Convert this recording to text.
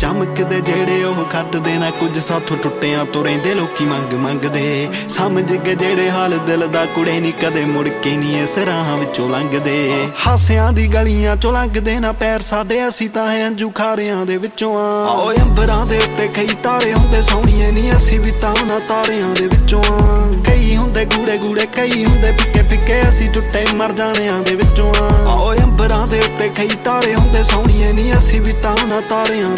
ਚਮਕਦੇ ਜਿਹੜੇ ਉਹ ਖੱਟਦੇ ਨਾ ਕੁਝ ਸਾਥੋਂ ਟੁੱਟਿਆਂ ਤੋਂ ਰਹਿੰਦੇ ਲੋਕੀ ਮੰਗ ਮੰਗਦੇ ਸਮਝ ਗਏ ਜਿਹੜੇ ਹਾਲ ਦਿਲ ਦਾ ਕੁੜੇ ਨੀ ਕਦੇ ਮੁੜ ਕੇ ਨੀ ਇਸ ਰਾਹਾਂ ਵਿੱਚੋਂ ਲੰਘਦੇ ਹਾਸਿਆਂ ਦੀ ਗਲੀਆਂ ਚੋਂ ਲੰਘਦੇ ਨਾ ਪੈਰ ਸਾਡੇ ਅਸੀਂ ਤਾਂ ਅੰਜੂ ਖਾਰਿਆਂ ਦੇ ਵਿੱਚੋਂ ਆ ਓਏ ਅੰਬਰਾਂ ਦੇ ਉੱਤੇ ਕਈ ਤਾਰੇ ਹੁੰਦੇ ਸੋਹਣੀਏ ਨੀ ਅਸੀਂ ਵੀ ਤਾਂ ਉਹਨਾਂ ਤਾਰਿਆਂ ਦੇ ਵਿੱਚੋਂ ਆ ਕਈ ਹੁੰਦੇ ਗੂੜੇ ਗੂੜੇ ਕਈ ਹੁੰਦੇ ਫਿੱਕੇ ਫਿੱਕੇ ਅਸੀਂ ਟੁੱਟੇ ਮਰ ਜਾਣਿਆਂ ਦੇ ਵਿੱਚੋਂ ਆ ਓਏ ਅੰਬਰਾਂ ਦੇ ਉੱਤੇ ਕਈ ਤਾਰੇ ਹੁੰਦੇ ਸੋਹਣੀਏ ਨੀ ਅਸੀਂ ਵੀ ਤਾਂ ਉਹਨਾਂ ਤਾਰਿਆਂ